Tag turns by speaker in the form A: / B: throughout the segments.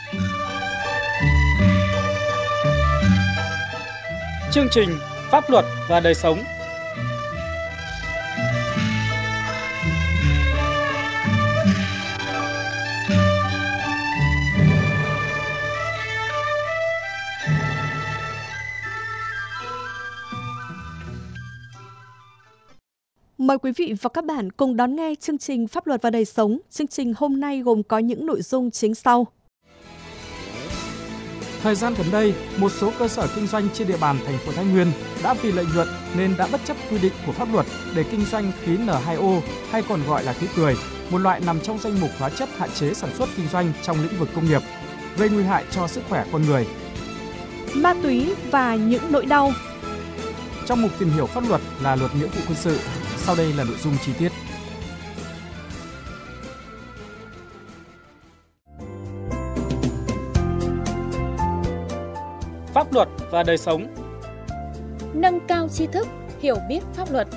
A: Chương trình Pháp luật và đời sống.
B: Mời quý vị và các bạn cùng đón nghe chương trình Pháp luật và đời sống. Chương trình hôm nay gồm có những nội dung chính sau.
A: Thời gian gần đây, một số cơ sở kinh doanh trên địa bàn thành phố Thái Nguyên đã vì lợi nhuận nên đã bất chấp quy định của pháp luật để kinh doanh khí N2O hay còn gọi là khí cười, một loại nằm trong danh mục hóa chất hạn chế sản xuất kinh doanh trong lĩnh vực công nghiệp, gây nguy hại cho sức khỏe con người.
B: Ma túy và những nỗi đau.
A: Trong mục tìm hiểu pháp luật là luật nghĩa vụ quân sự, sau đây là nội dung chi tiết. Pháp luật và đời sống.
C: Nâng cao tri thức, hiểu biết pháp luật.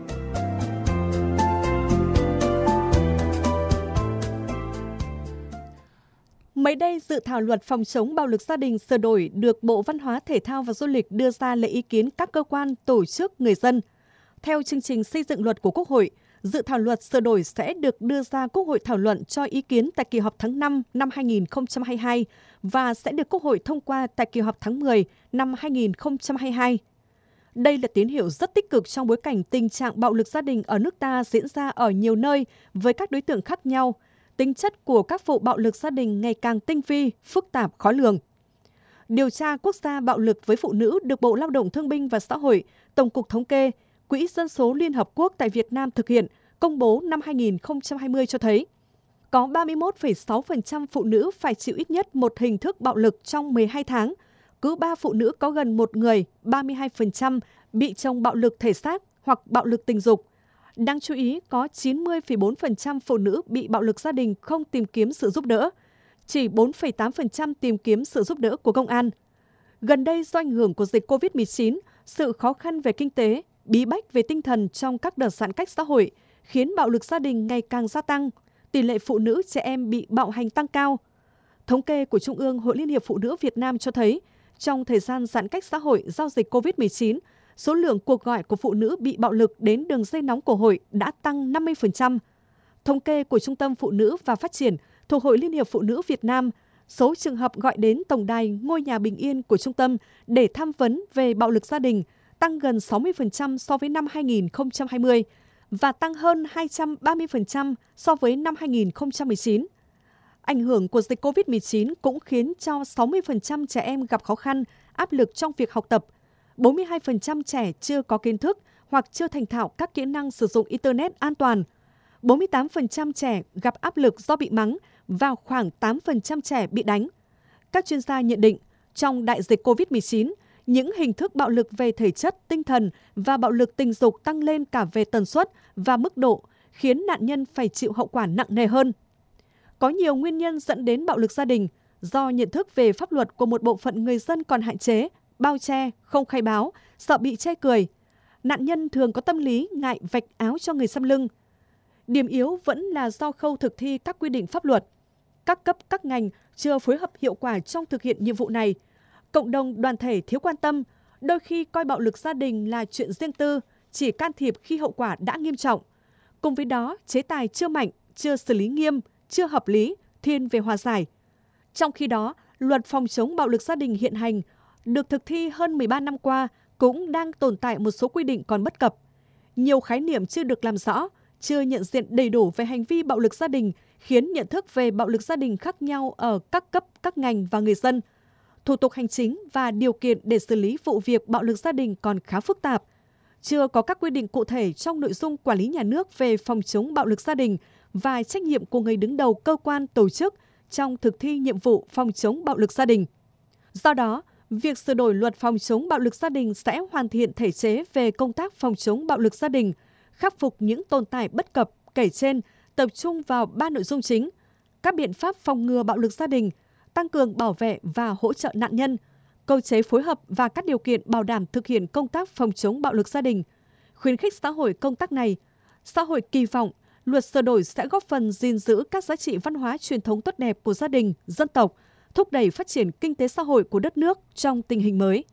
B: Mới đây, dự thảo luật phòng chống bạo lực gia đình sửa đổi được Bộ Văn hóa, Thể thao và Du lịch đưa ra lấy ý kiến các cơ quan, tổ chức, người dân. Theo chương trình xây dựng luật của Quốc hội, dự thảo luật sửa đổi sẽ được đưa ra Quốc hội thảo luận cho ý kiến tại kỳ họp tháng 5 năm 2022 và sẽ được Quốc hội thông qua tại kỳ họp tháng 10 năm 2022. Đây là tín hiệu rất tích cực trong bối cảnh tình trạng bạo lực gia đình ở nước ta diễn ra ở nhiều nơi với các đối tượng khác nhau. Tính chất của các vụ bạo lực gia đình ngày càng tinh vi, phức tạp, khó lường. Điều tra quốc gia bạo lực với phụ nữ được Bộ Lao động Thương binh và Xã hội, Tổng cục Thống kê, Quỹ Dân số Liên Hợp Quốc tại Việt Nam thực hiện, công bố năm 2020 cho thấy, có 31,6% phụ nữ phải chịu ít nhất một hình thức bạo lực trong 12 tháng. Cứ 3 phụ nữ có gần một người, 32% bị chồng bạo lực thể xác hoặc bạo lực tình dục. Đáng chú ý, có 90,4% phụ nữ bị bạo lực gia đình không tìm kiếm sự giúp đỡ, chỉ 4,8% tìm kiếm sự giúp đỡ của công an. Gần đây, do ảnh hưởng của dịch COVID-19, sự khó khăn về kinh tế, bí bách về tinh thần trong các đợt giãn cách xã hội khiến bạo lực gia đình ngày càng gia tăng, tỷ lệ phụ nữ trẻ em bị bạo hành tăng cao. Thống kê của Trung ương Hội Liên hiệp Phụ nữ Việt Nam cho thấy, trong thời gian giãn cách xã hội do dịch COVID-19, số lượng cuộc gọi của phụ nữ bị bạo lực đến đường dây nóng của hội đã tăng 50%. Thống kê của Trung tâm Phụ nữ và Phát triển thuộc Hội Liên hiệp Phụ nữ Việt Nam, số trường hợp gọi đến tổng đài Ngôi nhà bình yên của trung tâm để tham vấn về bạo lực gia đình tăng gần 60% so với năm 2020 và tăng hơn 230% so với năm 2019. Ảnh hưởng của dịch COVID-19 cũng khiến cho 60% trẻ em gặp khó khăn, áp lực trong việc học tập. 42% trẻ chưa có kiến thức hoặc chưa thành thạo các kỹ năng sử dụng Internet an toàn. 48% trẻ gặp áp lực do bị mắng và khoảng 8% trẻ bị đánh. Các chuyên gia nhận định, trong đại dịch COVID-19, những hình thức bạo lực về thể chất, tinh thần và bạo lực tình dục tăng lên cả về tần suất và mức độ, khiến nạn nhân phải chịu hậu quả nặng nề hơn. Có nhiều nguyên nhân dẫn đến bạo lực gia đình do nhận thức về pháp luật của một bộ phận người dân còn hạn chế, bao che, không khai báo, sợ bị chê cười. Nạn nhân thường có tâm lý ngại vạch áo cho người sau lưng. Điểm yếu vẫn là do khâu thực thi các quy định pháp luật. Các cấp, các ngành chưa phối hợp hiệu quả trong thực hiện nhiệm vụ này. Cộng đồng đoàn thể thiếu quan tâm, đôi khi coi bạo lực gia đình là chuyện riêng tư, chỉ can thiệp khi hậu quả đã nghiêm trọng. Cùng với đó, chế tài chưa mạnh, chưa xử lý nghiêm, chưa hợp lý, thiên về hòa giải. Trong khi đó, luật phòng chống bạo lực gia đình hiện hành được thực thi hơn 13 năm qua cũng đang tồn tại một số quy định còn bất cập. Nhiều khái niệm chưa được làm rõ, chưa nhận diện đầy đủ về hành vi bạo lực gia đình, khiến nhận thức về bạo lực gia đình khác nhau ở các cấp, các ngành và người dân. Thủ tục hành chính và điều kiện để xử lý vụ việc bạo lực gia đình còn khá phức tạp. Chưa có các quy định cụ thể trong nội dung quản lý nhà nước về phòng chống bạo lực gia đình và trách nhiệm của người đứng đầu cơ quan tổ chức trong thực thi nhiệm vụ phòng chống bạo lực gia đình. Do đó, việc sửa đổi luật phòng chống bạo lực gia đình sẽ hoàn thiện thể chế về công tác phòng chống bạo lực gia đình, khắc phục những tồn tại bất cập kể trên, tập trung vào 3 nội dung chính: các biện pháp phòng ngừa bạo lực gia đình, tăng cường bảo vệ và hỗ trợ nạn nhân, cơ chế phối hợp và các điều kiện bảo đảm thực hiện công tác phòng chống bạo lực gia đình, khuyến khích xã hội công tác này. Xã hội kỳ vọng luật sửa đổi sẽ góp phần gìn giữ các giá trị văn hóa truyền thống tốt đẹp của gia đình, dân tộc, thúc đẩy phát triển kinh tế xã hội của đất nước trong tình hình mới.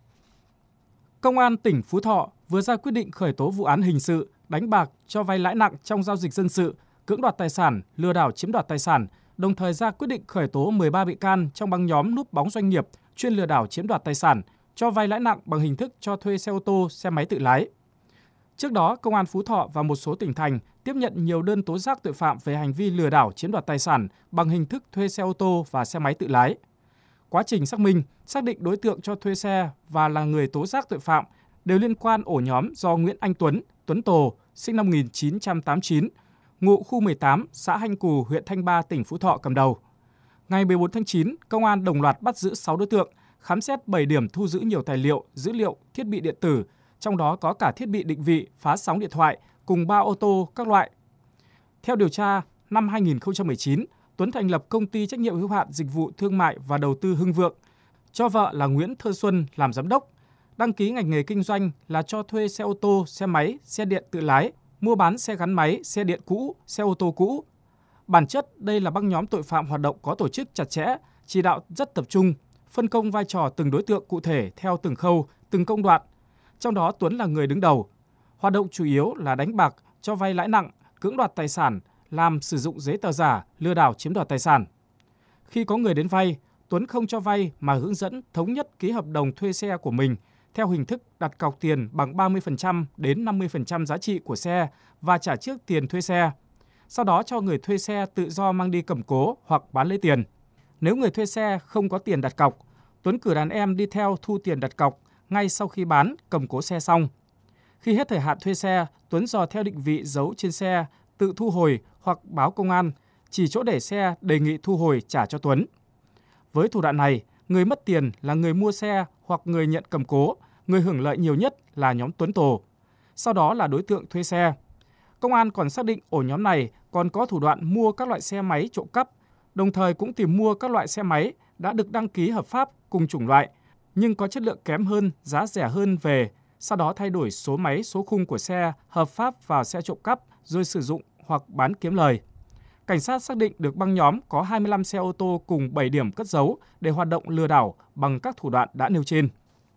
A: Công an tỉnh Phú Thọ vừa ra quyết định khởi tố vụ án hình sự đánh bạc, cho vay lãi nặng trong giao dịch dân sự, cưỡng đoạt tài sản, lừa đảo chiếm đoạt tài sản, đồng thời ra quyết định khởi tố 13 bị can trong băng nhóm núp bóng doanh nghiệp chuyên lừa đảo chiếm đoạt tài sản, cho vay lãi nặng bằng hình thức cho thuê xe ô tô, xe máy tự lái. Trước đó, Công an Phú Thọ và một số tỉnh thành tiếp nhận nhiều đơn tố giác tội phạm về hành vi lừa đảo chiếm đoạt tài sản bằng hình thức thuê xe ô tô và xe máy tự lái. Quá trình xác minh, xác định đối tượng cho thuê xe và là người tố giác tội phạm đều liên quan ổ nhóm do Nguyễn Anh Tuấn Tồ, sinh năm 1989, ngụ khu 18, xã Hanh Cù, huyện Thanh Ba, tỉnh Phú Thọ cầm đầu. Ngày 14 tháng 9, Công an đồng loạt bắt giữ 6 đối tượng, khám xét 7 điểm thu giữ nhiều tài liệu, dữ liệu, thiết bị điện tử, trong đó có cả thiết bị định vị, phá sóng điện thoại, cùng 3 ô tô các loại. Theo điều tra, năm 2019, Tuấn thành lập công ty trách nhiệm hữu hạn dịch vụ thương mại và đầu tư Hưng Vượng, cho vợ là Nguyễn Thơ Xuân làm giám đốc, đăng ký ngành nghề kinh doanh là cho thuê xe ô tô, xe máy, xe điện tự lái, mua bán xe gắn máy, xe điện cũ, xe ô tô cũ. Bản chất, đây là băng nhóm tội phạm hoạt động có tổ chức chặt chẽ, chỉ đạo rất tập trung, phân công vai trò từng đối tượng cụ thể theo từng khâu, từng công đoạn. Trong đó Tuấn là người đứng đầu. Hoạt động chủ yếu là đánh bạc, cho vay lãi nặng, cưỡng đoạt tài sản, làm sử dụng giấy tờ giả, lừa đảo chiếm đoạt tài sản. Khi có người đến vay, Tuấn không cho vay mà hướng dẫn thống nhất ký hợp đồng thuê xe của mình theo hình thức đặt cọc tiền bằng 30% đến 50% giá trị của xe và trả trước tiền thuê xe. Sau đó cho người thuê xe tự do mang đi cầm cố hoặc bán lấy tiền. Nếu người thuê xe không có tiền đặt cọc, Tuấn cử đàn em đi theo thu tiền đặt cọc ngay sau khi bán, cầm cố xe xong. Khi hết thời hạn thuê xe, Tuấn dò theo định vị giấu trên xe, tự thu hồi hoặc báo công an, chỉ chỗ để xe đề nghị thu hồi trả cho Tuấn. Với thủ đoạn này, người mất tiền là người mua xe hoặc người nhận cầm cố, người hưởng lợi nhiều nhất là nhóm Tuấn Tồ. Sau đó là đối tượng thuê xe. Công an còn xác định ổ nhóm này còn có thủ đoạn mua các loại xe máy trộm cắp, đồng thời cũng tìm mua các loại xe máy đã được đăng ký hợp pháp cùng chủng loại, nhưng có chất lượng kém hơn, giá rẻ hơn về, sau đó thay đổi số máy, số khung của xe hợp pháp vào xe trộm cắp rồi sử dụng hoặc bán kiếm lời. Cảnh sát xác định được băng nhóm có 25 xe ô tô cùng 7 điểm cất giấu để hoạt động lừa đảo bằng các thủ đoạn đã nêu trên.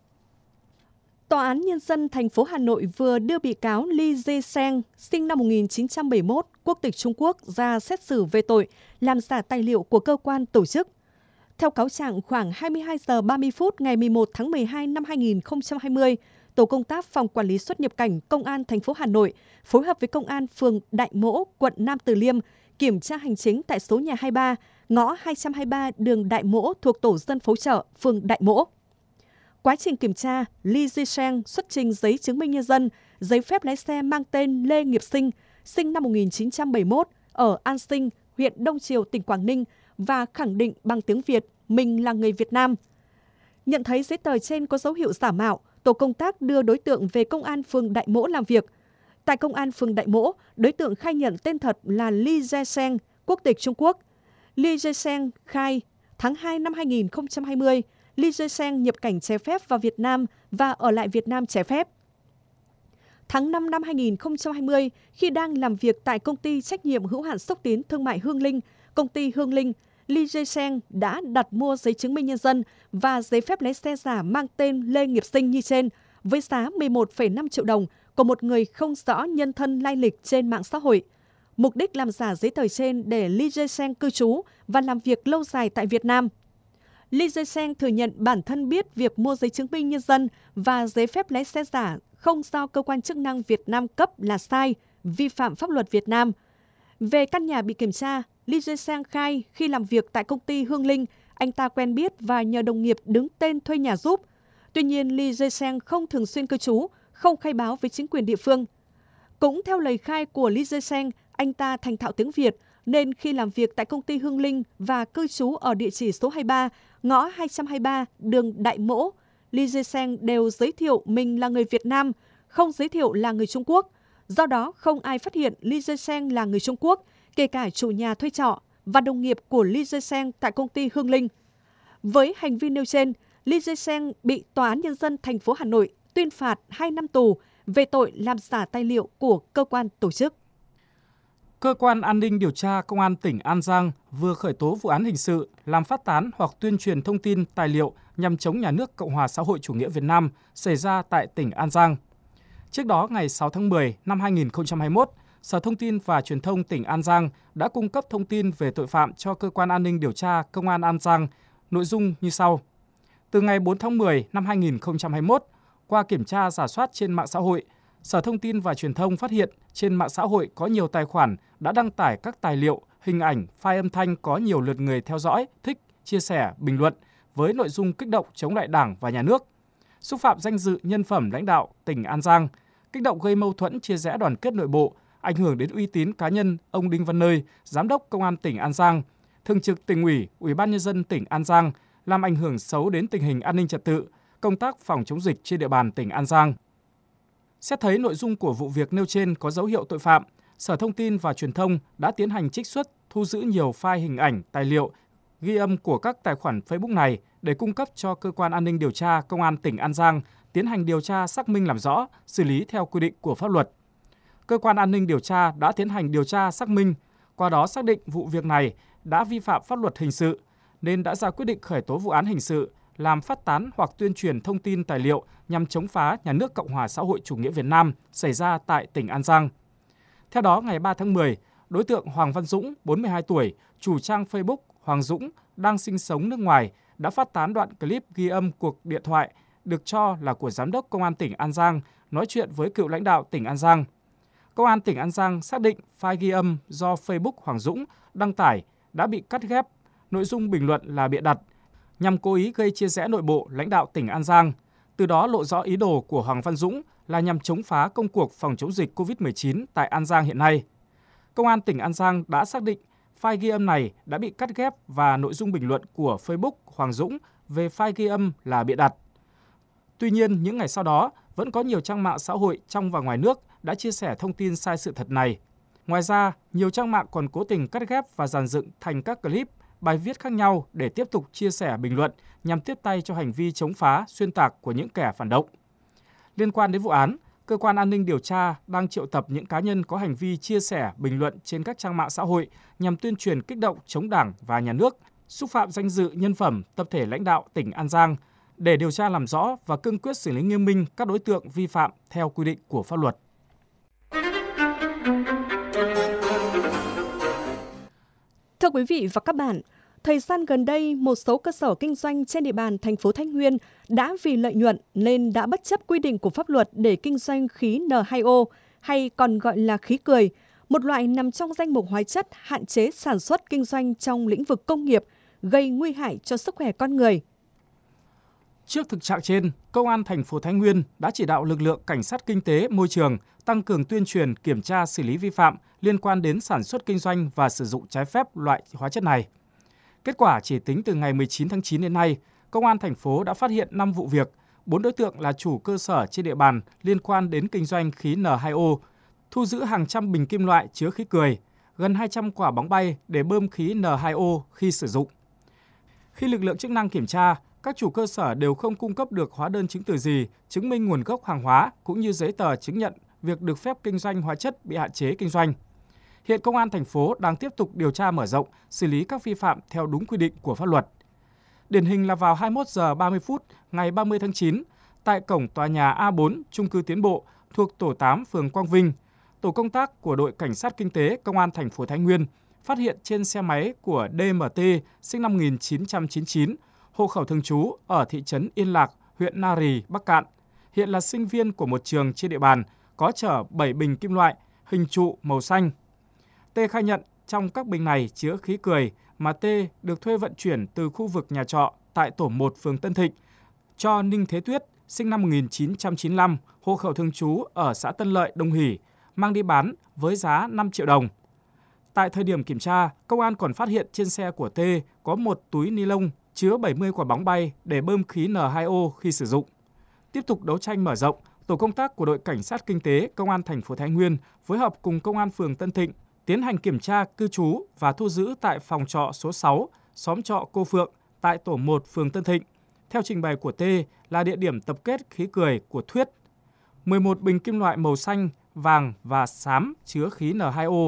B: Tòa án Nhân dân thành phố Hà Nội vừa đưa bị cáo Li Zesheng, sinh năm 1971, quốc tịch Trung Quốc ra xét xử về tội làm giả tài liệu của cơ quan tổ chức. Theo cáo trạng, khoảng 22 giờ 30 phút ngày 11 tháng 12 năm 2020, Tổ công tác Phòng Quản lý xuất nhập cảnh Công an thành phố Hà Nội phối hợp với Công an phường Đại Mỗ, quận Nam Từ Liêm kiểm tra hành chính tại số nhà 23, ngõ 223 đường Đại Mỗ thuộc tổ dân phố Chợ, phường Đại Mỗ. Quá trình kiểm tra, Li Zesheng xuất trình giấy chứng minh nhân dân, giấy phép lái xe mang tên Lê Nghiệp Sinh, sinh năm 1971, ở An Sinh, huyện Đông Triều, tỉnh Quảng Ninh và khẳng định bằng tiếng Việt mình là người Việt Nam. Nhận thấy giấy tờ trên có dấu hiệu giả mạo, tổ công tác đưa đối tượng về Công an phường Đại Mỗ làm việc. Tại Công an phường Đại Mỗ, đối tượng khai nhận tên thật là Li Zesheng, quốc tịch Trung Quốc. Li Zesheng khai, tháng 2 năm 2020, Li Zesheng nhập cảnh trái phép vào Việt Nam và ở lại Việt Nam trái phép. Tháng 5 năm 2020, khi đang làm việc tại công ty trách nhiệm hữu hạn xúc tiến thương mại Hương Linh, công ty Hương Linh, Li Zesheng đã đặt mua giấy chứng minh nhân dân và giấy phép lái xe giả mang tên Lê Nghiệp Sinh như trên với giá 11,5 triệu đồng của một người không rõ nhân thân lai lịch trên mạng xã hội. Mục đích làm giả giấy tờ trên để Li Zesheng cư trú và làm việc lâu dài tại Việt Nam. Li Zesheng thừa nhận bản thân biết việc mua giấy chứng minh nhân dân và giấy phép lái xe giả không do cơ quan chức năng Việt Nam cấp là sai, vi phạm pháp luật Việt Nam. Về căn nhà bị kiểm tra, Li Zesheng khai khi làm việc tại công ty Hương Linh, anh ta quen biết và nhờ đồng nghiệp đứng tên thuê nhà giúp. Tuy nhiên, Li Zesheng không thường xuyên cư trú, không khai báo với chính quyền địa phương. Cũng theo lời khai của Li Zesheng, anh ta thành thạo tiếng Việt, nên khi làm việc tại công ty Hương Linh và cư trú ở địa chỉ số 23, ngõ 223, đường Đại Mỗ, Li Zesheng đều giới thiệu mình là người Việt Nam, không giới thiệu là người Trung Quốc. Do đó, không ai phát hiện Li Zesheng là người Trung Quốc, kể cả chủ nhà thuê trọ và đồng nghiệp của Li Zesheng tại công ty Hương Linh. Với hành vi nêu trên, Li Zesheng bị Tòa án Nhân dân thành phố Hà Nội tuyên phạt 2 năm tù về tội làm giả tài liệu của cơ quan tổ chức.
A: Cơ quan An ninh Điều tra Công an tỉnh An Giang vừa khởi tố vụ án hình sự làm phát tán hoặc tuyên truyền thông tin tài liệu nhằm chống nhà nước Cộng hòa xã hội chủ nghĩa Việt Nam xảy ra tại tỉnh An Giang. Trước đó, ngày 6 tháng 10 năm 2021, Sở Thông tin và Truyền thông tỉnh An Giang đã cung cấp thông tin về tội phạm cho Cơ quan An ninh Điều tra Công an An Giang, nội dung như sau. Từ ngày 4 tháng 10 năm 2021, qua kiểm tra rà soát trên mạng xã hội, Sở Thông tin và Truyền thông phát hiện trên mạng xã hội có nhiều tài khoản đã đăng tải các tài liệu, hình ảnh, file âm thanh có nhiều lượt người theo dõi, thích, chia sẻ, bình luận với nội dung kích động chống lại Đảng và Nhà nước, xúc phạm danh dự nhân phẩm lãnh đạo tỉnh An Giang, kích động gây mâu thuẫn chia rẽ đoàn kết nội bộ, ảnh hưởng đến uy tín cá nhân ông Đinh Văn Nơi, Giám đốc Công an tỉnh An Giang, Thường trực Tỉnh ủy, Ủy ban Nhân dân tỉnh An Giang, làm ảnh hưởng xấu đến tình hình an ninh trật tự, công tác phòng chống dịch trên địa bàn tỉnh An Giang. Xét thấy nội dung của vụ việc nêu trên có dấu hiệu tội phạm, Sở Thông tin và Truyền thông đã tiến hành trích xuất, thu giữ nhiều file hình ảnh, tài liệu, ghi âm của các tài khoản Facebook này để cung cấp cho Cơ quan An ninh Điều tra Công an tỉnh An Giang tiến hành điều tra xác minh làm rõ, xử lý theo quy định của pháp luật. Cơ quan An ninh Điều tra đã tiến hành điều tra xác minh, qua đó xác định vụ việc này đã vi phạm pháp luật hình sự nên đã ra quyết định khởi tố vụ án hình sự làm phát tán hoặc tuyên truyền thông tin tài liệu nhằm chống phá nhà nước Cộng hòa xã hội chủ nghĩa Việt Nam xảy ra tại tỉnh An Giang. Theo đó, ngày 3 tháng 10, đối tượng Hoàng Văn Dũng, 42 tuổi, chủ trang Facebook Hoàng Dũng đang sinh sống nước ngoài đã phát tán đoạn clip ghi âm cuộc điện thoại được cho là của Giám đốc Công an tỉnh An Giang nói chuyện với cựu lãnh đạo tỉnh An Giang. Công an tỉnh An Giang xác định file ghi âm do Facebook Hoàng Dũng đăng tải đã bị cắt ghép, nội dung bình luận là bịa đặt, nhằm cố ý gây chia rẽ nội bộ lãnh đạo tỉnh An Giang, từ đó lộ rõ ý đồ của Hoàng Văn Dũng là nhằm chống phá công cuộc phòng chống dịch COVID-19 tại An Giang hiện nay. Công an tỉnh An Giang đã xác định file ghi âm này đã bị cắt ghép và nội dung bình luận của Facebook Hoàng Dũng về file ghi âm là bịa đặt. Tuy nhiên, những ngày sau đó, vẫn có nhiều trang mạng xã hội trong và ngoài nước đã chia sẻ thông tin sai sự thật này. Ngoài ra, nhiều trang mạng còn cố tình cắt ghép và dàn dựng thành các clip, bài viết khác nhau để tiếp tục chia sẻ bình luận nhằm tiếp tay cho hành vi chống phá, xuyên tạc của những kẻ phản động. Liên quan đến vụ án, Cơ quan An ninh Điều tra đang triệu tập những cá nhân có hành vi chia sẻ, bình luận trên các trang mạng xã hội nhằm tuyên truyền kích động chống Đảng và Nhà nước, xúc phạm danh dự nhân phẩm tập thể lãnh đạo tỉnh An Giang để điều tra làm rõ và cương quyết xử lý nghiêm minh các đối tượng vi phạm theo quy định của pháp luật.
B: Thưa quý vị và các bạn, thời gian gần đây, một số cơ sở kinh doanh trên địa bàn thành phố Thái Nguyên đã vì lợi nhuận nên đã bất chấp quy định của pháp luật để kinh doanh khí N2O hay còn gọi là khí cười, một loại nằm trong danh mục hóa chất hạn chế sản xuất kinh doanh trong lĩnh vực công nghiệp, gây nguy hại cho sức khỏe con người.
A: Trước thực trạng trên, Công an thành phố Thái Nguyên đã chỉ đạo lực lượng cảnh sát kinh tế môi trường tăng cường tuyên truyền, kiểm tra, xử lý vi phạm liên quan đến sản xuất kinh doanh và sử dụng trái phép loại hóa chất này. Kết quả chỉ tính từ ngày 19 tháng 9 đến nay, Công an thành phố đã phát hiện 5 vụ việc, 4 đối tượng là chủ cơ sở trên địa bàn liên quan đến kinh doanh khí N2O, thu giữ hàng trăm bình kim loại chứa khí cười, gần 200 quả bóng bay để bơm khí N2O khi sử dụng. Khi lực lượng chức năng kiểm tra, các chủ cơ sở đều không cung cấp được hóa đơn chứng từ gì chứng minh nguồn gốc hàng hóa cũng như giấy tờ chứng nhận việc được phép kinh doanh hóa chất bị hạn chế kinh doanh. Hiện Công an thành phố đang tiếp tục điều tra mở rộng, xử lý các vi phạm theo đúng quy định của pháp luật. Điển hình là vào 21 giờ 30 phút ngày 30 tháng 9, tại cổng tòa nhà A4 chung cư Tiến Bộ thuộc tổ 8 phường Quang Vinh, tổ công tác của đội cảnh sát kinh tế Công an thành phố Thái Nguyên phát hiện trên xe máy của DMT sinh năm 1999, hộ khẩu thường trú ở thị trấn Yên Lạc, huyện Na Rì, Bắc Kạn, hiện là sinh viên của một trường trên địa bàn, có chở 7 bình kim loại hình trụ màu xanh. T khai nhận trong các bình này chứa khí cười mà T được thuê vận chuyển từ khu vực nhà trọ tại tổ 1 phường Tân Thịnh cho Ninh Thế Tuyết, sinh năm 1995, hộ khẩu thường trú ở xã Tân Lợi, Đông Hỷ, mang đi bán với giá 5 triệu đồng. Tại thời điểm kiểm tra, công an còn phát hiện trên xe của T có một túi ni lông chứa 70 quả bóng bay để bơm khí N2O khi sử dụng. Tiếp tục đấu tranh mở rộng, tổ công tác của đội cảnh sát kinh tế Công an thành phố Thái Nguyên phối hợp cùng Công an phường Tân Thịnh tiến hành kiểm tra cư trú và thu giữ tại phòng trọ số 6, xóm trọ Cô Phượng, tại tổ 1 phường Tân Thịnh. Theo trình bày của T là địa điểm tập kết khí cười của Thuyết. 11 bình kim loại màu xanh, vàng và xám chứa khí N2O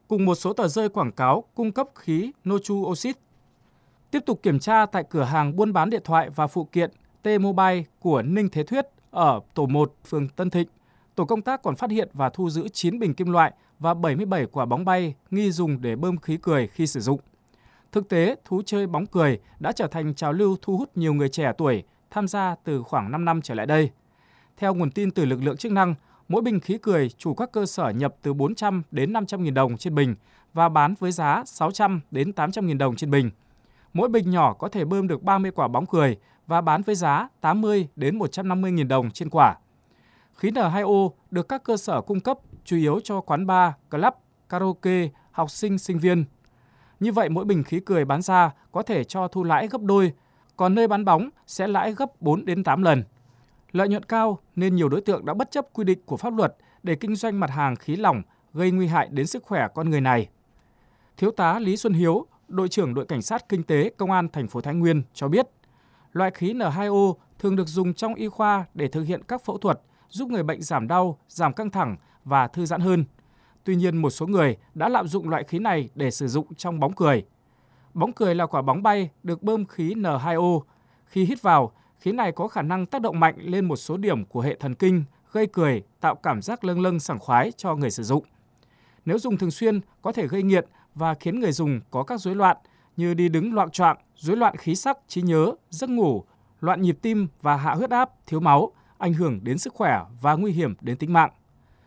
A: cùng một số tờ rơi quảng cáo cung cấp khí nitrous oxide. Tiếp tục kiểm tra tại cửa hàng buôn bán điện thoại và phụ kiện T-Mobile của Ninh Thế Thuyết ở tổ 1, phường Tân Thịnh, tổ công tác còn phát hiện và thu giữ 9 bình kim loại và 77 quả bóng bay nghi dùng để bơm khí cười khi sử dụng. Thực tế, thú chơi bóng cười đã trở thành trào lưu thu hút nhiều người trẻ tuổi tham gia từ khoảng 5 năm trở lại đây. Theo nguồn tin từ lực lượng chức năng, mỗi bình khí cười chủ các cơ sở nhập từ 400 đến 500.000 đồng trên bình và bán với giá 600 đến 800.000 đồng trên bình. Mỗi bình nhỏ có thể bơm được 30 quả bóng cười và bán với giá 80 đến 150.000 đồng trên quả. Khí N2O được các cơ sở cung cấp chủ yếu cho quán bar, club, karaoke, học sinh, sinh viên. Như vậy mỗi bình khí cười bán ra có thể cho thu lãi gấp đôi, còn nơi bán bóng sẽ lãi gấp 4 đến 8 lần. Lợi nhuận cao nên nhiều đối tượng đã bất chấp quy định của pháp luật để kinh doanh mặt hàng khí lỏng gây nguy hại đến sức khỏe con người này. Thiếu tá Lý Xuân Hiếu, đội trưởng đội cảnh sát kinh tế công an thành phố Thái Nguyên cho biết, loại khí N2O thường được dùng trong y khoa để thực hiện các phẫu thuật, giúp người bệnh giảm đau, giảm căng thẳng và thư giãn hơn. Tuy nhiên, một số người đã lạm dụng loại khí này để sử dụng trong bóng cười. Bóng cười là quả bóng bay được bơm khí N2O. Khi hít vào, khí này có khả năng tác động mạnh lên một số điểm của hệ thần kinh, gây cười, tạo cảm giác lâng lâng sảng khoái cho người sử dụng. Nếu dùng thường xuyên, có thể gây nghiện và khiến người dùng có các rối loạn như đi đứng loạng choạng, rối loạn khí sắc, trí nhớ, giấc ngủ, loạn nhịp tim và hạ huyết áp, thiếu máu, ảnh hưởng đến sức khỏe và nguy hiểm đến tính mạng.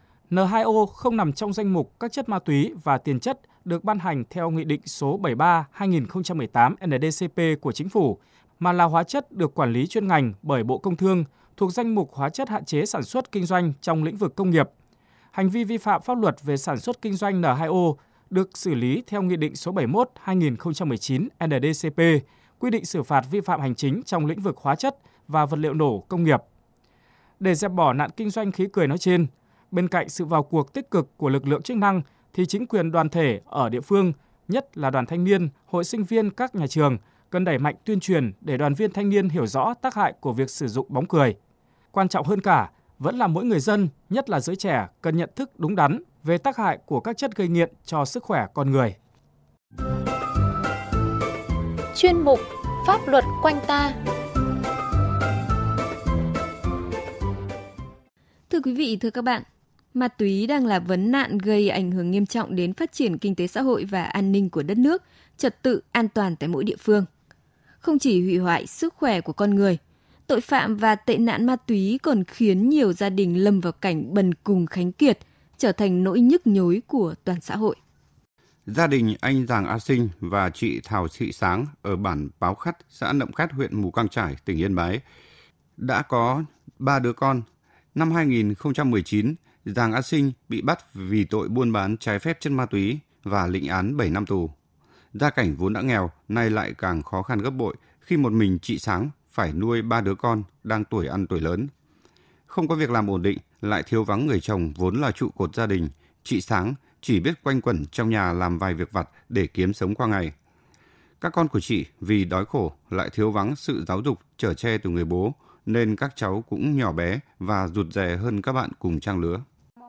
A: N2O không nằm trong danh mục các chất ma túy và tiền chất được ban hành theo Nghị định số 73/2018 NDCP của Chính phủ, mà là hóa chất được quản lý chuyên ngành bởi Bộ Công Thương thuộc danh mục hóa chất hạn chế sản xuất kinh doanh trong lĩnh vực công nghiệp. Hành vi vi phạm pháp luật về sản xuất kinh doanh N2O được xử lý theo Nghị định số 71/2019 NDCP, quy định xử phạt vi phạm hành chính trong lĩnh vực hóa chất và vật liệu nổ công nghiệp. Để dẹp bỏ nạn kinh doanh khí cười nói trên, bên cạnh sự vào cuộc tích cực của lực lượng chức năng, thì chính quyền đoàn thể ở địa phương, nhất là đoàn thanh niên, hội sinh viên các nhà trường, cần đẩy mạnh tuyên truyền để đoàn viên thanh niên hiểu rõ tác hại của việc sử dụng bóng cười. Quan trọng hơn cả, vẫn là mỗi người dân, nhất là giới trẻ, cần nhận thức đúng đắn về tác hại của các chất gây nghiện cho sức khỏe con người.
C: Chuyên mục Pháp luật quanh ta.
D: Thưa quý vị, thưa các bạn, ma túy đang là vấn nạn gây ảnh hưởng nghiêm trọng đến phát triển kinh tế xã hội và an ninh của đất nước, trật tự an toàn tại mỗi địa phương. Không chỉ hủy hoại sức khỏe của con người, tội phạm và tệ nạn ma túy còn khiến nhiều gia đình lâm vào cảnh bần cùng khánh kiệt, trở thành nỗi nhức nhối của toàn xã hội.
E: Gia đình anh Giàng A Sinh và chị Thảo Thị Sáng ở bản Páo Khắt, xã Nậm Cát, huyện Mù Cang Chải, tỉnh Yên Bái, đã có 3 đứa con. Năm 2019, Giàng A Sinh bị bắt vì tội buôn bán trái phép chất ma túy và lĩnh án 7 năm tù. Gia cảnh vốn đã nghèo, nay lại càng khó khăn gấp bội khi một mình chị Sáng phải nuôi 3 đứa con đang tuổi ăn tuổi lớn. Không có việc làm ổn định, lại thiếu vắng người chồng vốn là trụ cột gia đình, chị Sáng chỉ biết quanh quẩn trong nhà làm vài việc vặt để kiếm sống qua ngày. Các con của chị vì đói khổ lại thiếu vắng sự giáo dục chở che từ người bố, nên các cháu cũng nhỏ bé và rụt rè hơn các bạn cùng trang lứa.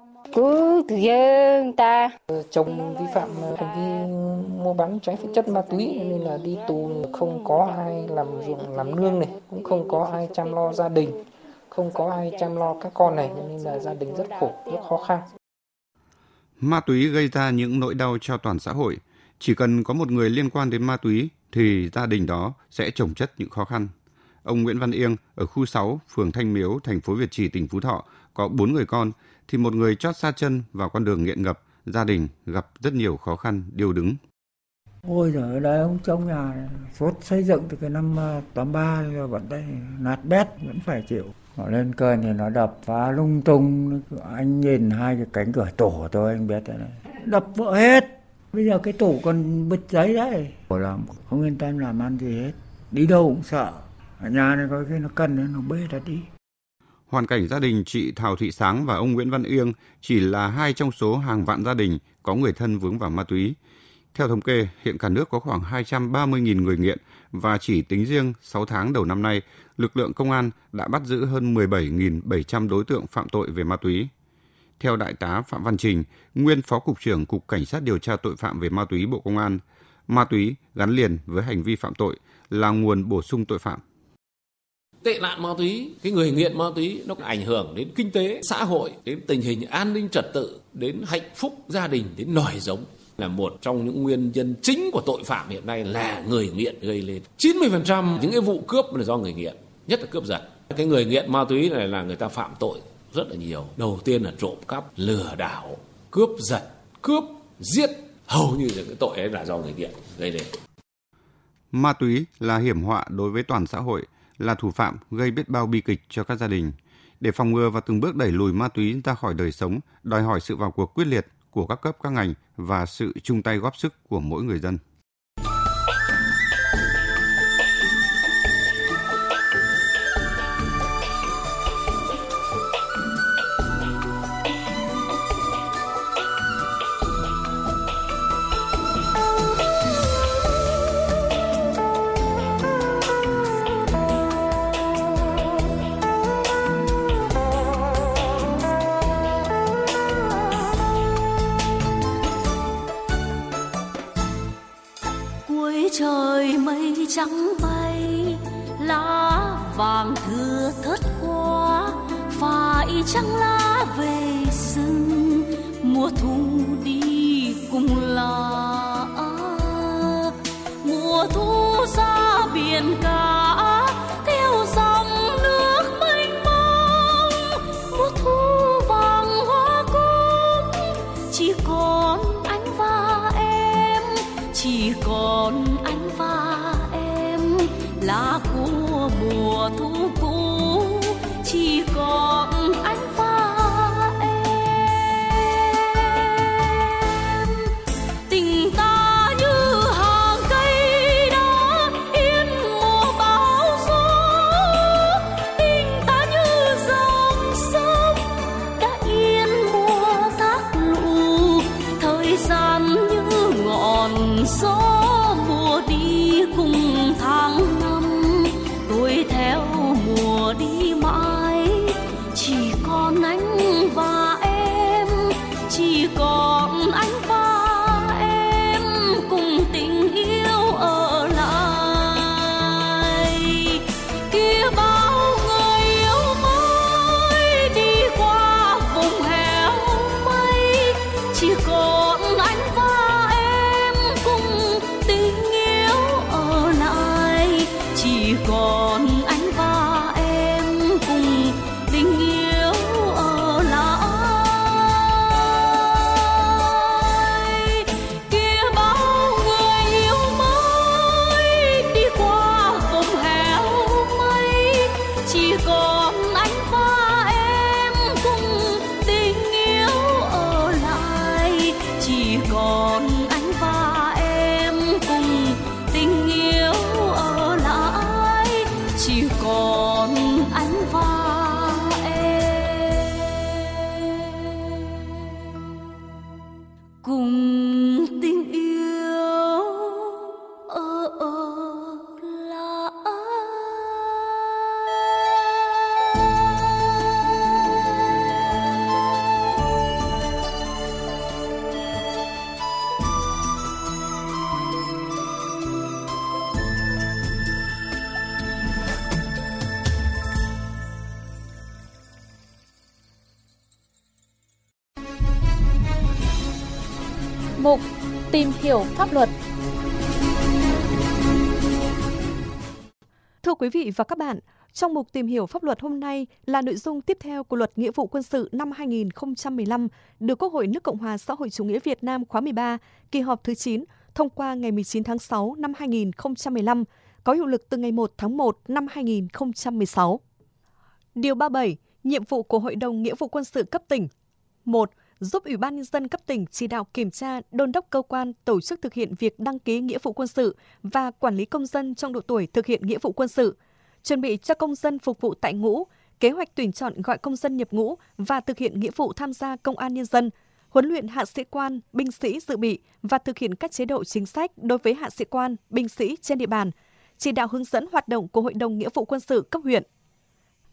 F: Chồng vi phạm hành vi mua bán trái phép chất ma túy nên là đi tù, không có ai làm ruộng làm nương này, cũng không có ai chăm lo gia đình, không có ai chăm lo các con này, nên là gia đình rất khổ, rất khó khăn.
E: Ma túy gây ra những nỗi đau cho toàn xã hội. Chỉ cần có một người liên quan đến ma túy thì gia đình đó sẽ chồng chất những khó khăn. Ông Nguyễn Văn Yên ở khu 6, phường Thanh Miếu, thành phố Việt Trì, tỉnh Phú Thọ có 4 người con, thì một người chót sát chân vào con đường nghiện ngập, gia đình gặp rất nhiều khó khăn, điêu đứng.
G: Ôi giời ơi, đây ông trong nhà suốt xây dựng từ cái năm 83 rồi vẫn đây nát bét vẫn phải chịu. Nó lên cơn thì nó đập phá lung tung, anh nhìn hai cái cánh cửa tủ của tôi anh biết đấy, đập vỡ hết. Bây giờ cái tủ còn bứt giấy đấy. Làm không yên tâm làm ăn gì hết, đi đâu cũng sợ. Ở nhà này có khi nó cần nó bê ra đi.
E: Hoàn cảnh gia đình chị Thảo Thị Sáng và ông Nguyễn Văn Yên chỉ là hai trong số hàng vạn gia đình có người thân vướng vào ma túy. Theo thống kê, hiện cả nước có khoảng 230.000 người nghiện và chỉ tính riêng 6 tháng đầu năm nay, lực lượng công an đã bắt giữ hơn 17.700 đối tượng phạm tội về ma túy. Theo Đại tá Phạm Văn Trình, nguyên Phó Cục trưởng Cục Cảnh sát điều tra tội phạm về ma túy Bộ Công an, ma túy gắn liền với hành vi phạm tội là nguồn bổ sung tội phạm.
H: Tệ nạn ma túy, cái người nghiện ma túy nó ảnh hưởng đến kinh tế, xã hội, đến tình hình an ninh trật tự, đến hạnh phúc gia đình, đến nòi giống. Là một trong những nguyên nhân chính của tội phạm hiện nay là người nghiện gây lên. 90% những cái vụ cướp là do người nghiện, nhất là cướp giật. Cái người nghiện ma túy này là người ta phạm tội rất là nhiều. Đầu tiên là trộm cắp, lừa đảo, cướp giật, cướp, giết. Hầu như những cái tội ấy là do người nghiện gây lên.
E: Ma túy là hiểm họa đối với toàn xã hội, là thủ phạm gây biết bao bi kịch cho các gia đình. Để phòng ngừa và từng bước đẩy lùi ma túy ra khỏi đời sống, đòi hỏi sự vào cuộc quyết liệt của các cấp các ngành và sự chung tay góp sức của mỗi người dân.
I: Trời mây trắng bay, lá vàng thưa thớt quá, phải chăng lá về rừng, mùa thu đi cùng lá, mùa thu ra biển cả, theo dòng nước mênh mông, mùa thu vàng hoa cúc, chỉ còn anh và em, chỉ còn anh và em, lá của mùa thu cũ, chỉ còn anh và em. Tình ta như hàng cây đã yên mùa bão gió, tình ta như dòng sông đã yên mùa thác lũ, thời gian như ngọn gió mùa đi cùng tháng năm, tôi theo mùa đi mãi, chỉ còn anh và em, chỉ còn anh và em cùng tình yêu ở lại. Kia bao người yêu mới đi qua vùng hẻo mây, chỉ còn anh và em cùng tình yêu ở lại, chỉ còn anh và em cùng tình yêu ở lại. Kia bao người yêu mới đi qua vùng hẻo mây, chỉ còn anh và em cùng tình yêu ở lại, chỉ còn anh và em cùng tình yêu ở lại, chỉ còn anh và em cùng tình yêu ở lại.
C: Mục Tìm hiểu pháp luật.
B: Thưa quý vị và các bạn, trong mục Tìm hiểu pháp luật hôm nay là nội dung tiếp theo của Luật Nghĩa vụ quân sự năm 2015 được Quốc hội nước Cộng hòa xã hội chủ nghĩa Việt Nam khóa 13, kỳ họp thứ 9, thông qua ngày 19 tháng 6 năm 2015, có hiệu lực từ ngày 1 tháng 1 năm 2016. Điều 37. Nhiệm vụ của Hội đồng Nghĩa vụ quân sự cấp tỉnh. 1. Giúp Ủy ban Nhân dân cấp tỉnh chỉ đạo kiểm tra, đôn đốc cơ quan, tổ chức thực hiện việc đăng ký nghĩa vụ quân sự và quản lý công dân trong độ tuổi thực hiện nghĩa vụ quân sự, chuẩn bị cho công dân phục vụ tại ngũ, kế hoạch tuyển chọn gọi công dân nhập ngũ và thực hiện nghĩa vụ tham gia công an nhân dân, huấn luyện hạ sĩ quan, binh sĩ dự bị và thực hiện các chế độ chính sách đối với hạ sĩ quan, binh sĩ trên địa bàn, chỉ đạo hướng dẫn hoạt động của Hội đồng Nghĩa vụ quân sự cấp huyện.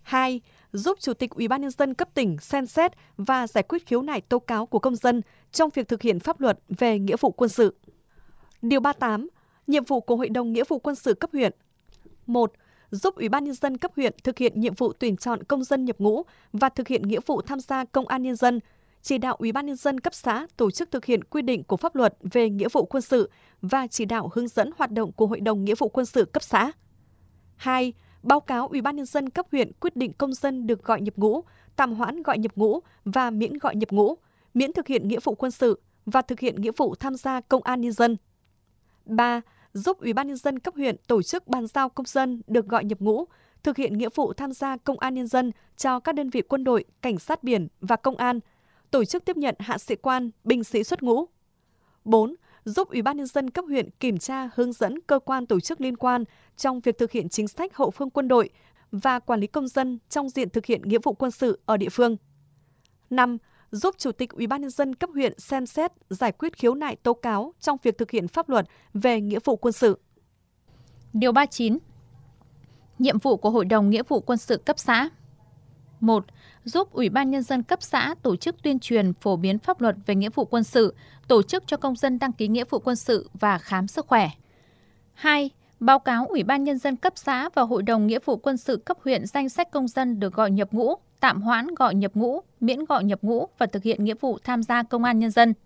B: 2. Giúp Chủ tịch Ủy ban Nhân dân cấp tỉnh xem xét và giải quyết khiếu nại tố cáo của công dân trong việc thực hiện pháp luật về nghĩa vụ quân sự. Điều 38. Nhiệm vụ của Hội đồng Nghĩa vụ quân sự cấp huyện. 1. Giúp Ủy ban Nhân dân cấp huyện thực hiện nhiệm vụ tuyển chọn công dân nhập ngũ và thực hiện nghĩa vụ tham gia công an nhân dân, chỉ đạo Ủy ban Nhân dân cấp xã tổ chức thực hiện quy định của pháp luật về nghĩa vụ quân sự và chỉ đạo hướng dẫn hoạt động của Hội đồng Nghĩa vụ quân sự cấp xã. 2. Báo cáo Ủy ban Nhân dân cấp huyện quyết định công dân được gọi nhập ngũ, tạm hoãn gọi nhập ngũ và miễn gọi nhập ngũ, miễn thực hiện nghĩa vụ quân sự và thực hiện nghĩa vụ tham gia công an nhân dân. 3. Giúp Ủy ban Nhân dân cấp huyện tổ chức bàn giao công dân được gọi nhập ngũ, thực hiện nghĩa vụ tham gia công an nhân dân cho các đơn vị quân đội, cảnh sát biển và công an, tổ chức tiếp nhận hạ sĩ quan, binh sĩ xuất ngũ. 4. Giúp Ủy ban Nhân dân cấp huyện kiểm tra, hướng dẫn cơ quan tổ chức liên quan trong việc thực hiện chính sách hậu phương quân đội và quản lý công dân trong diện thực hiện nghĩa vụ quân sự ở địa phương. 5. Giúp Chủ tịch Ủy ban Nhân dân cấp huyện xem xét, giải quyết khiếu nại tố cáo trong việc thực hiện pháp luật về nghĩa vụ quân sự.
J: Điều 39. Nhiệm vụ của Hội đồng Nghĩa vụ quân sự cấp xã. 1. Giúp Ủy ban Nhân dân cấp xã tổ chức tuyên truyền phổ biến pháp luật về nghĩa vụ quân sự, tổ chức cho công dân đăng ký nghĩa vụ quân sự và khám sức khỏe. 2. Báo cáo Ủy ban Nhân dân cấp xã và Hội đồng Nghĩa vụ quân sự cấp huyện danh sách công dân được gọi nhập ngũ, tạm hoãn gọi nhập ngũ, miễn gọi nhập ngũ và thực hiện nghĩa vụ tham gia công an nhân dân.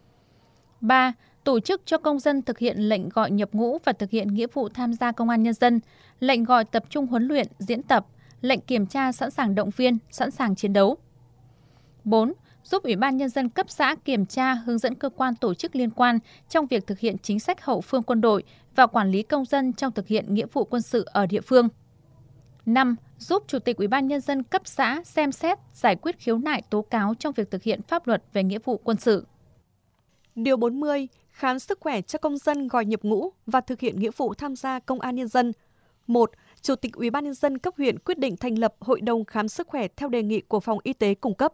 J: 3. Tổ chức cho công dân thực hiện lệnh gọi nhập ngũ và thực hiện nghĩa vụ tham gia công an nhân dân, lệnh gọi tập trung huấn luyện, diễn tập, lệnh kiểm tra sẵn sàng động viên, sẵn sàng chiến đấu. 4. Giúp Ủy ban Nhân dân cấp xã kiểm tra, hướng dẫn cơ quan tổ chức liên quan trong việc thực hiện chính sách hậu phương quân đội và quản lý công dân trong thực hiện nghĩa vụ quân sự ở địa phương. 5. Giúp Chủ tịch Ủy ban Nhân dân cấp xã xem xét, giải quyết khiếu nại tố cáo trong việc thực hiện pháp luật về nghĩa vụ quân sự.
B: Điều 40. Khám sức khỏe cho công dân gọi nhập ngũ và thực hiện nghĩa vụ tham gia công an nhân dân. 1. Chủ tịch Ủy ban Nhân dân cấp huyện quyết định thành lập Hội đồng khám sức khỏe theo đề nghị của phòng y tế cung cấp.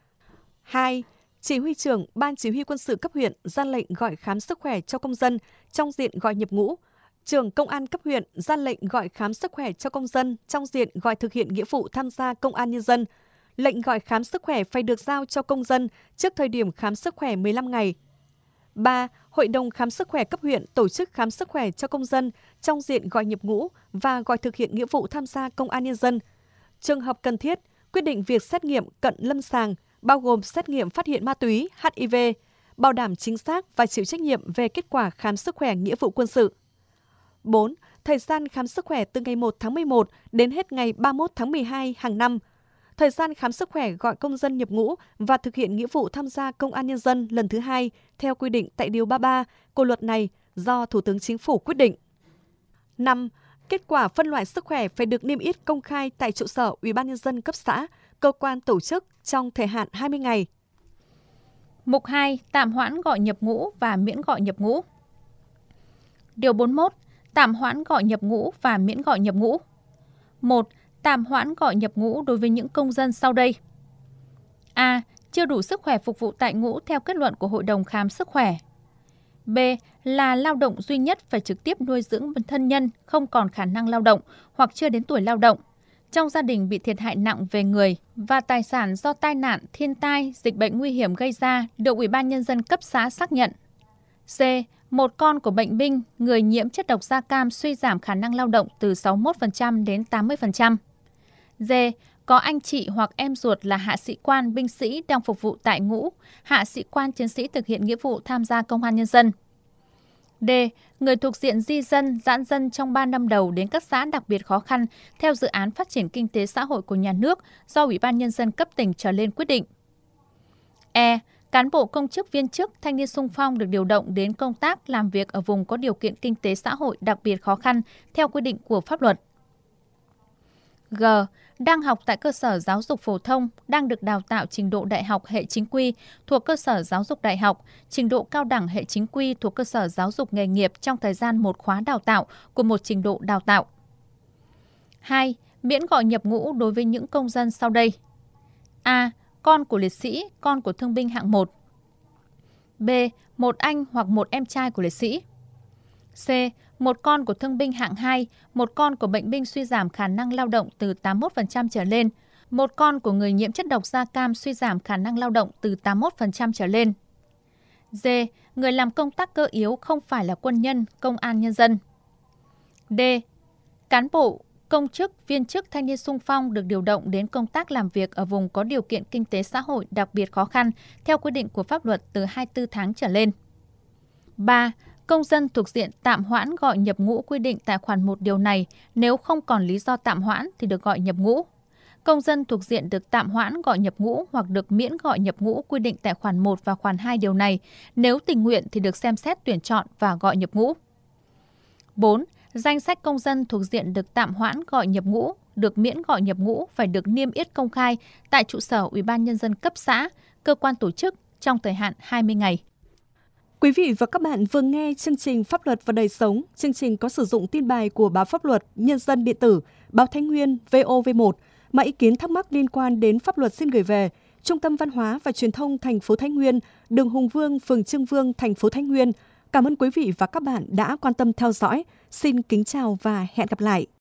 B: 2. Chỉ huy trưởng Ban Chỉ huy quân sự cấp huyện ra lệnh gọi khám sức khỏe cho công dân trong diện gọi nhập ngũ. Trưởng Công an cấp huyện ra lệnh gọi khám sức khỏe cho công dân trong diện gọi thực hiện nghĩa vụ tham gia công an nhân dân. Lệnh gọi khám sức khỏe phải được giao cho công dân trước thời điểm khám sức khỏe 15 ngày. 3. Hội đồng khám sức khỏe cấp huyện tổ chức khám sức khỏe cho công dân trong diện gọi nhập ngũ và gọi thực hiện nghĩa vụ tham gia công an nhân dân. Trường hợp cần thiết, quyết định việc xét nghiệm cận lâm sàng, bao gồm xét nghiệm phát hiện ma túy, HIV, bảo đảm chính xác và chịu trách nhiệm về kết quả khám sức khỏe nghĩa vụ quân sự. 4. Thời gian khám sức khỏe từ ngày 1 tháng 11 đến hết ngày 31 tháng 12 hàng năm. Thời gian khám sức khỏe gọi công dân nhập ngũ và thực hiện nghĩa vụ tham gia công an nhân dân lần thứ 2 theo quy định tại Điều 33 của luật này do Thủ tướng Chính phủ quyết định. 5. Kết quả phân loại sức khỏe phải được niêm yết công khai tại trụ sở Ủy ban Nhân dân cấp xã, cơ quan tổ chức trong thời hạn 20 ngày.
J: Mục 2. Tạm hoãn gọi nhập ngũ và miễn gọi nhập ngũ. Điều 41. Tạm hoãn gọi nhập ngũ và miễn gọi nhập ngũ. 1. Tạm hoãn gọi nhập ngũ đối với những công dân sau đây. A. Chưa đủ sức khỏe phục vụ tại ngũ theo kết luận của Hội đồng khám sức khỏe. B. Là lao động duy nhất phải trực tiếp nuôi dưỡng thân nhân không còn khả năng lao động hoặc chưa đến tuổi lao động. Trong gia đình bị thiệt hại nặng về người và tài sản do tai nạn, thiên tai, dịch bệnh nguy hiểm gây ra được Ủy ban Nhân dân cấp xã xác nhận. C. Một con của bệnh binh, người nhiễm chất độc da cam suy giảm khả năng lao động từ 61% đến 80%. D. Có anh chị hoặc em ruột là hạ sĩ quan, binh sĩ đang phục vụ tại ngũ, hạ sĩ quan, chiến sĩ thực hiện nghĩa vụ tham gia công an nhân dân. D. Người thuộc diện di dân, giãn dân trong 3 năm đầu đến các xã đặc biệt khó khăn theo dự án phát triển kinh tế xã hội của nhà nước do Ủy ban Nhân dân cấp tỉnh trở lên quyết định. E. Cán bộ công chức viên chức, thanh niên xung phong được điều động đến công tác làm việc ở vùng có điều kiện kinh tế xã hội đặc biệt khó khăn theo quy định của pháp luật. G. Đang học tại cơ sở giáo dục phổ thông, đang được đào tạo trình độ đại học hệ chính quy thuộc cơ sở giáo dục đại học, trình độ cao đẳng hệ chính quy thuộc cơ sở giáo dục nghề nghiệp trong thời gian một khóa đào tạo của một trình độ đào tạo. 2. Miễn gọi nhập ngũ đối với những công dân sau đây. A. Con của liệt sĩ, con của thương binh hạng 1. B. Một anh hoặc một em trai của liệt sĩ. C. một con của thương binh hạng 2, một con của bệnh binh suy giảm khả năng lao động từ 81% trở lên, một con của người nhiễm chất độc da cam suy giảm khả năng lao động từ 81% trở lên. D. Người làm công tác cơ yếu không phải là quân nhân, công an nhân dân. D. Cán bộ, công chức, viên chức thanh niên xung phong được điều động đến công tác làm việc ở vùng có điều kiện kinh tế xã hội đặc biệt khó khăn theo quy định của pháp luật từ 24 tháng trở lên. 3. Công dân thuộc diện tạm hoãn gọi nhập ngũ quy định tại khoản 1 điều này, nếu không còn lý do tạm hoãn thì được gọi nhập ngũ. Công dân thuộc diện được tạm hoãn gọi nhập ngũ hoặc được miễn gọi nhập ngũ quy định tại khoản 1 và khoản 2 điều này, nếu tình nguyện thì được xem xét tuyển chọn và gọi nhập ngũ. 4. Danh sách công dân thuộc diện được tạm hoãn gọi nhập ngũ, được miễn gọi nhập ngũ phải được niêm yết công khai tại trụ sở Ủy ban Nhân dân cấp xã, cơ quan tổ chức trong thời hạn 20 ngày.
B: Quý vị và các bạn vừa nghe chương trình Pháp luật và đời sống. Chương trình có sử dụng tin bài của báo Pháp luật, Nhân dân điện tử, báo Thái Nguyên, VOV1. Mọi ý kiến thắc mắc liên quan đến pháp luật xin gửi về Trung tâm Văn hóa và Truyền thông thành phố Thái Nguyên, đường Hùng Vương, phường Trương Vương, thành phố Thái Nguyên. Cảm ơn quý vị và các bạn đã quan tâm theo dõi. Xin kính chào và hẹn gặp lại.